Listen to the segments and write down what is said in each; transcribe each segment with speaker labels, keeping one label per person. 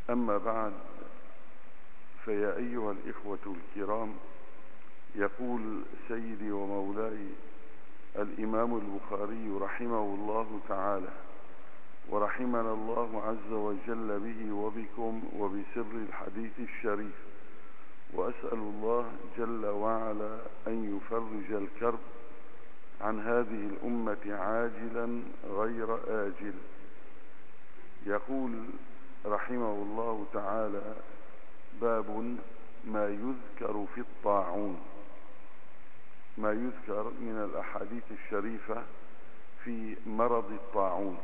Speaker 1: أما بعد، فيا أيها الإخوة الكرام، يقول سيدي ومولاي الإمام البخاري رحمه الله تعالى، ورحمنا الله عز وجل به وبكم وبسر الحديث الشريف، وأسأل الله جل وعلا أن يفرج الكرب عن هذه الأمة عاجلا غير آجل. يقول رحمه الله تعالى: باب ما يذكر في الطاعون، ما يذكر من الأحاديث الشريفة في مرض الطاعون.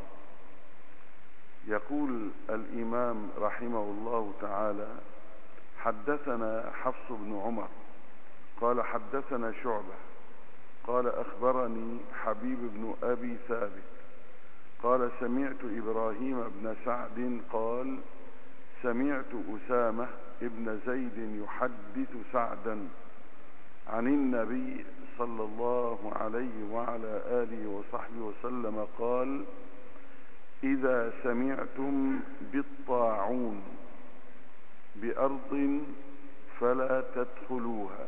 Speaker 1: يقول الإمام رحمه الله تعالى: حدثنا حفص بن عمر قال حدثنا شعبة قال أخبرني حبيب بن أبي ثابت قال سمعت إبراهيم بن سعد قال سمعت أسامة بن زيد يحدث سعدا عن النبي صلى الله عليه وعلى آله وصحبه وسلم قال: إذا سمعتم بالطاعون بأرض فلا تدخلوها،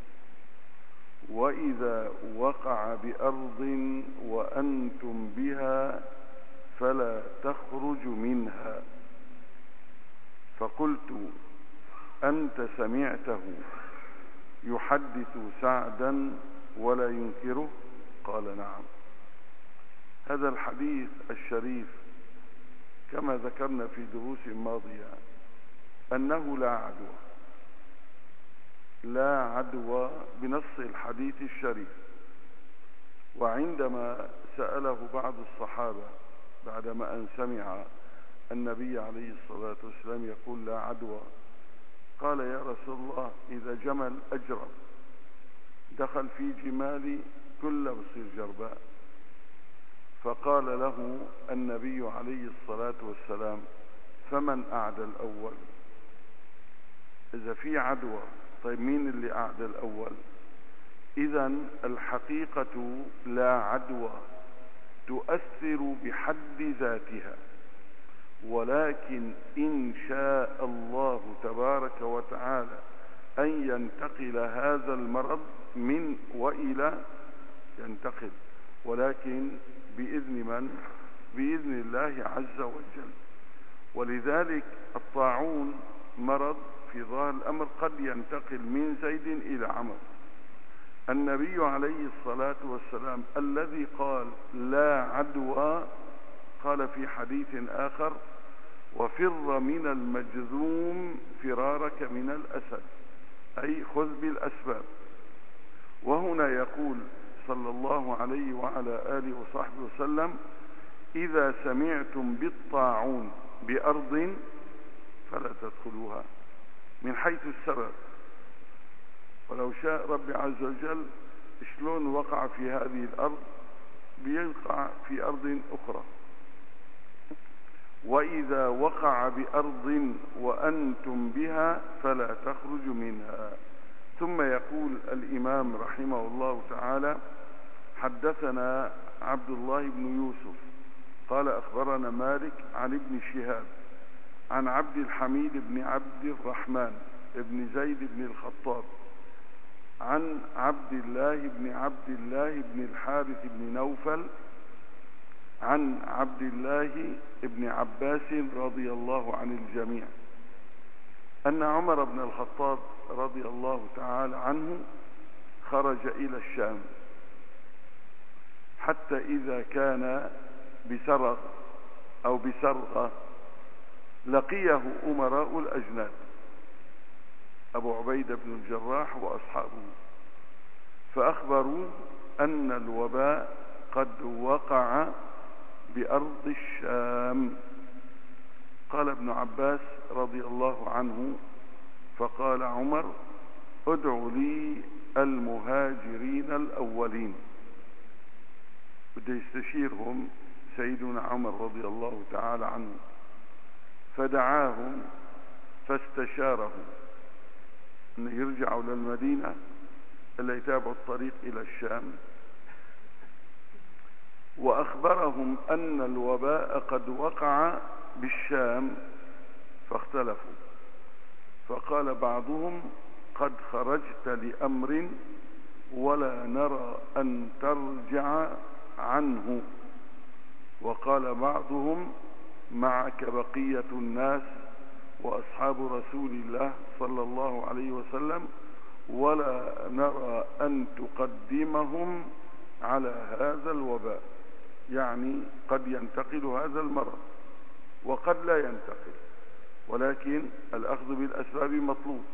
Speaker 1: وإذا وقع بأرض وأنتم بها فلا تخرج منها. فقلت: أنت سمعته يحدث سعدا ولا ينكره؟ قال: نعم. هذا الحديث الشريف كما ذكرنا في دروس ماضية أنه لا عدوى بنص الحديث الشريف. وعندما سأله بعض الصحابة بعدما أن سمع النبي عليه الصلاة والسلام يقول لا عدوى، قال: يا رسول الله، إذا جمل أجرب دخل في جمالي كله بصير جرباء. فقال له النبي عليه الصلاة والسلام: فمن أعدى الأول؟ إذا في عدوى، طيب مين اللي أعدى الأول؟ إذن الحقيقة لا عدوى تؤثر بحد ذاتها، ولكن إن شاء الله تبارك وتعالى أن ينتقل هذا المرض من وإلى ينتقل، ولكن بإذن من؟ بإذن الله عز وجل. ولذلك الطاعون مرض في ظاهر الأمر قد ينتقل من زيد إلى عمرو. النبي عليه الصلاة والسلام الذي قال لا عدوى قال في حديث آخر: وفر من المجذوم فرارك من الأسد، أي خذ بالأسباب. وهنا يقول صلى الله عليه وعلى آله وصحبه وسلم: إذا سمعتم بالطاعون بأرض فلا تدخلوها، من حيث السبب. ولو شاء ربي عز وجل شلون وقع في هذه الأرض بيقع في أرض أخرى. وإذا وقع بأرض وأنتم بها فلا تخرج منها. ثم يقول الإمام رحمه الله تعالى: حدثنا عبد الله بن يوسف قال أخبرنا مالك عن ابن شهاب عن عبد الحميد بن عبد الرحمن بن زيد بن الخطاب عن عبد الله بن الحارث بن نوفل عن عبد الله بن عباس رضي الله عن الجميع أن عمر بن الخطاب رضي الله تعالى عنه خرج إلى الشام، حتى إذا كان بسرغ أو بسرغة لقيه أمراء الأجناد أبو عبيدة بن الجراح وأصحابه، فأخبروا أن الوباء قد وقع بأرض الشام. قال ابن عباس رضي الله عنه: فقال عمر: ادعوا لي المهاجرين الأولين. بده يستشيرهم سيدنا عمر رضي الله تعالى عنه، فدعاهم فاستشارهم أن يرجعوا للمدينة اللي يتابعوا الطريق إلى الشام، وأخبرهم أن الوباء قد وقع بالشام، فاختلفوا، فقال بعضهم قد خرجت لأمر ولا نرى أن ترجع عنه، وقال بعضهم معك بقية الناس وأصحاب رسول الله صلى الله عليه وسلم ولا نرى أن تقدمهم على هذا الوباء، يعني قد ينتقل هذا المرض وقد لا ينتقل، ولكن الأخذ بالأسباب مطلوب.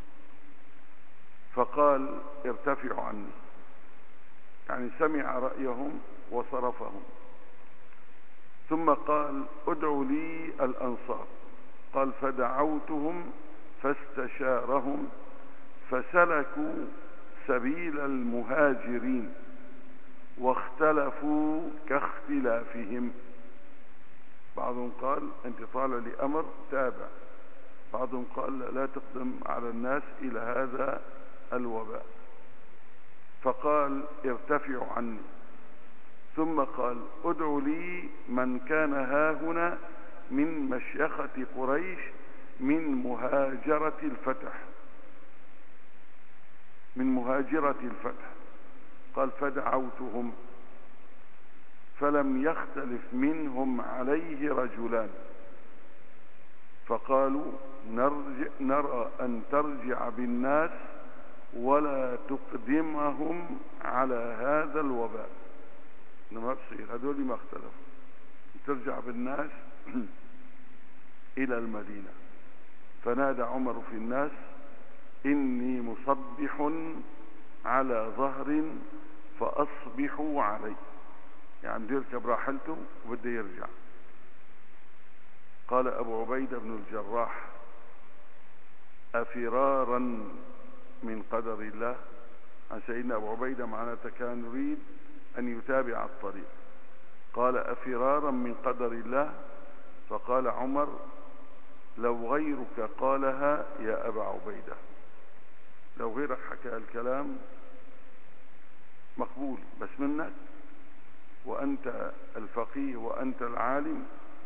Speaker 1: فقال ارتفعوا عني، يعني سمع رأيهم وصرفهم. ثم قال ادعوا لي الأنصار، قال فدعوتهم فاستشارهم فسلكوا سبيل المهاجرين واختلفوا كاختلافهم. بعضهم قال انت طالع لأمر تابع، بعضهم قال لا تقدم على الناس إلى هذا الوباء. فقال ارتفعوا عني. ثم قال ادعوا لي من كان هاهنا من مشيخة قريش من مهاجرة الفتح، من مهاجرة الفتح. قال فدعوتهم فلم يختلف منهم عليه رجلان، فقالوا نرى أن ترجع بالناس ولا تقدمهم على هذا الوباء. ما بصير، هذول ما اختلفوا، ترجع بالناس إلى المدينة. فنادى عمر في الناس إني مصبح على ظهر فأصبحوا علي، يعني بده يركب راحلته وبده يرجع. قال أبو عبيدة بن الجراح أفرارا من قدر الله؟ عن سيدنا أبو عبيدة معناته كان يريد أن يتابع الطريق. قال أفرارا من قدر الله؟ فقال عمر لو غيرك قالها يا أبا عبيدة، لو غيرك حكى الكلام مقبول، بس منك وأنت الفقيه وأنت العالم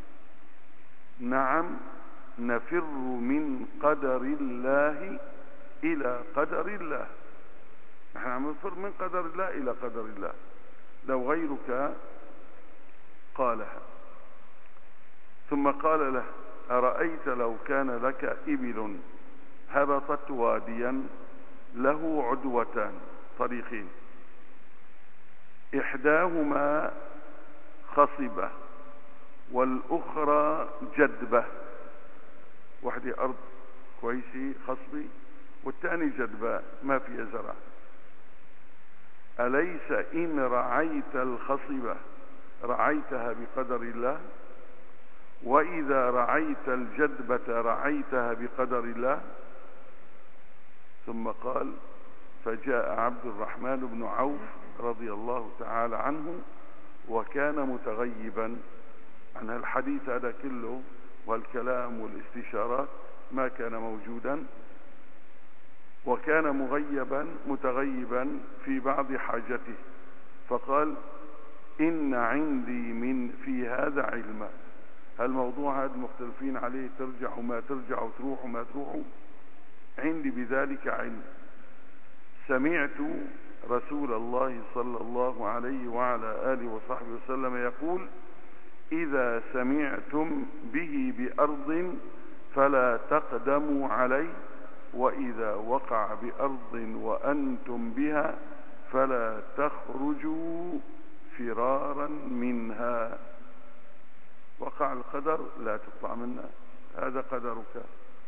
Speaker 1: نعم نفر من قدر الله إلى قدر الله، نحن عم نفر من قدر الله إلى قدر الله، لو غيرك قالها. ثم قال له أرأيت لو كان لك إبل هبطت واديا له عدوتان، طريقين، إحداهما خصبة والأخرى جدبة، واحدة أرض كويسة خصبة والثاني جدبة ما فيها زرع، أليس إن رعيت الخصبة رعيتها بقدر الله، وإذا رعيت الجدبة رعيتها بقدر الله؟ ثم قال فجاء عبد الرحمن بن عوف رضي الله تعالى عنه وكان متغيبا عن الحديث هذا كله والكلام والاستشارات، ما كان موجودا، وكان متغيبا في بعض حاجته. فقال إن عندي من في هذا علما، هالموضوع هذا مختلفين عليه، ترجع وما ترجع وتروح وما تروح، عندي بذلك علم. سمعت رسول الله صلى الله عليه وعلى آله وصحبه وسلم يقول إذا سمعتم به بأرض فلا تقدموا عليه، وإذا وقع بأرض وأنتم بها فلا تخرجوا فرارا منها. وقع القدر لا تطلع منه، هذا قدرك.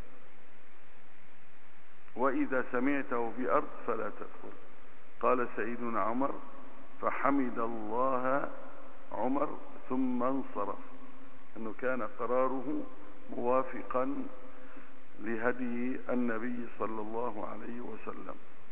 Speaker 1: وإذا سمعته بأرض فلا تدخل. قال سيدنا عمر فحمد الله عمر ثم انصرف، أنه كان قراره موافقا لهدي النبي صلى الله عليه وسلم.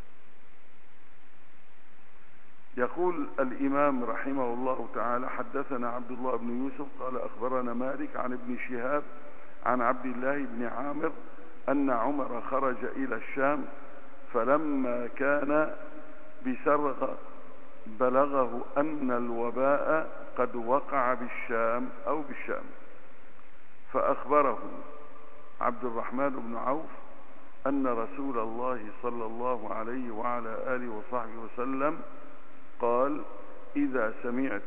Speaker 1: يقول الإمام رحمه الله تعالى حدثنا عبد الله بن يوسف قال أخبرنا مالك عن ابن شهاب عن عبد الله بن عامر أن عمر خرج إلى الشام، فلما كان بسرغ بلغه أن الوباء قد وقع بالشام أو بالشام، فأخبره عبد الرحمن بن عوف أن رسول الله صلى الله عليه وعلى آله وصحبه وسلم قال: إذا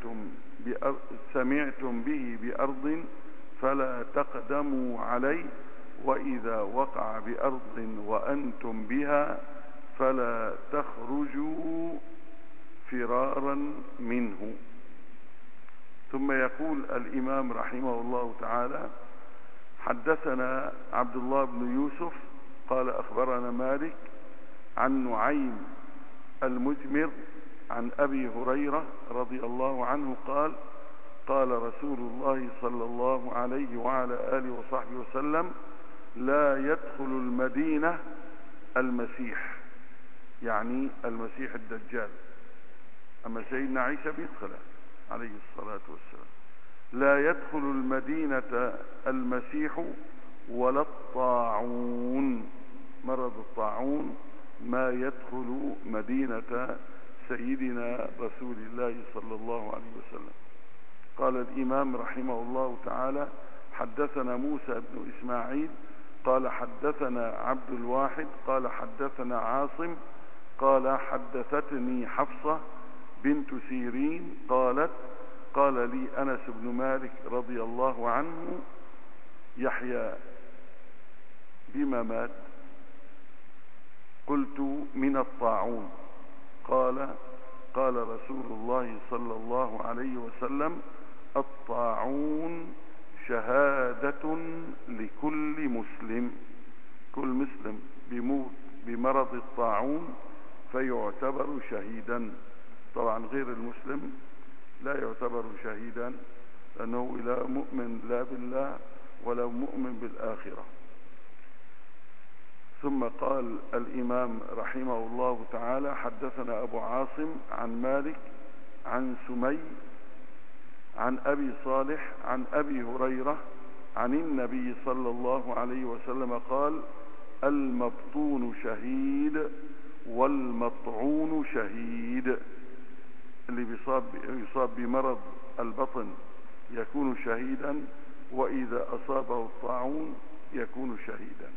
Speaker 1: سمعتم به بأرض فلا تقدموا عليه، وإذا وقع بأرض وأنتم بها فلا تخرجوا فرارا منه. ثم يقول الإمام رحمه الله تعالى: حدثنا عبد الله بن يوسف قال أخبرنا مالك عن نعيم المجمر عن أبي هريرة رضي الله عنه قال: قال رسول الله صلى الله عليه وعلى آله وصحبه وسلم: لا يدخل المدينة المسيح، يعني المسيح الدجال، أما سيدنا عيسى بيدخله عليه الصلاة والسلام. لا يدخل المدينة المسيح ولا الطاعون، مرض الطاعون ما يدخل مدينة سيدنا رسول الله صلى الله عليه وسلم. قال الإمام رحمه الله تعالى: حدثنا موسى بن إسماعيل قال حدثنا عبد الواحد قال حدثنا عاصم قال حدثتني حفصة بنت سيرين قالت: قال لي أنس بن مالك رضي الله عنه: يحيى بما مات؟ قلت: من الطاعون. قال رسول الله صلى الله عليه وسلم: الطاعون شهادة لكل مسلم، كل مسلم بيموت بمرض الطاعون فيعتبر شهيدا. طبعا غير المسلم لا يعتبر شهيدا، لأنه لا مؤمن لا بالله ولا مؤمن بالآخرة. ثم قال الإمام رحمه الله تعالى: حدثنا أبو عاصم عن مالك عن سمي عن أبي صالح عن أبي هريرة عن النبي صلى الله عليه وسلم قال: المبطون شهيد والمطعون شهيد. اللي يصاب بمرض البطن يكون شهيدا، وإذا أصابه الطاعون يكون شهيدا.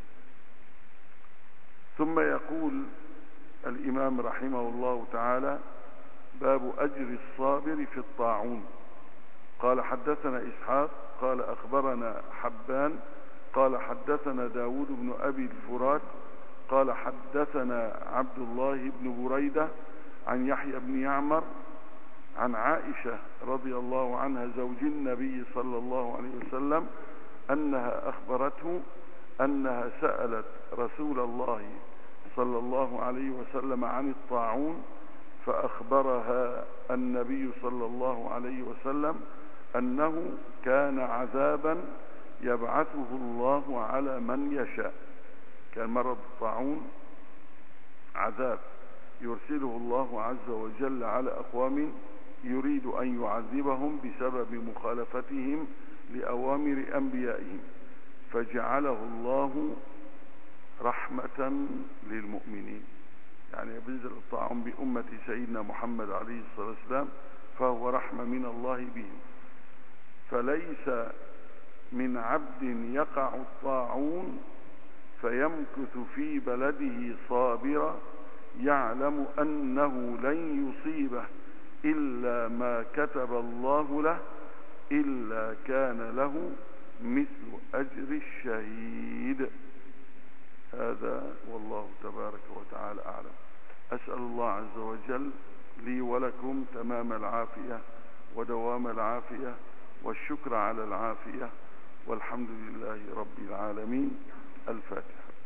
Speaker 1: ثم يقول الإمام رحمه الله تعالى: باب أجر الصابر في الطاعون. قال حدثنا إسحاق قال أخبرنا حبان قال حدثنا داود بن أبي الفرات قال حدثنا عبد الله بن بريدة عن يحيى بن يعمر عن عائشة رضي الله عنها زوج النبي صلى الله عليه وسلم أنها أخبرته أنها سألت رسول الله صلى الله عليه وسلم عن الطاعون، فأخبرها النبي صلى الله عليه وسلم أنه كان عذابا يبعثه الله على من يشاء. كان مرض الطاعون عذاب يرسله الله عز وجل على أقوام يريد أن يعذبهم بسبب مخالفتهم لأوامر أنبيائهم، فجعله الله رحمة للمؤمنين. يعني بنزل الطاعون بأمة سيدنا محمد عليه الصلاة والسلام فهو رحمة من الله بهم. فليس من عبد يقع الطاعون فيمكث في بلده صابرا يعلم أنه لن يصيبه إلا ما كتب الله له إلا كان له مثل أجر الشهيد. هذا والله تبارك وتعالى أعلم. أسأل الله عز وجل لي ولكم تمام العافية ودوام العافية والشكر على العافية، والحمد لله رب العالمين. الفاتحة.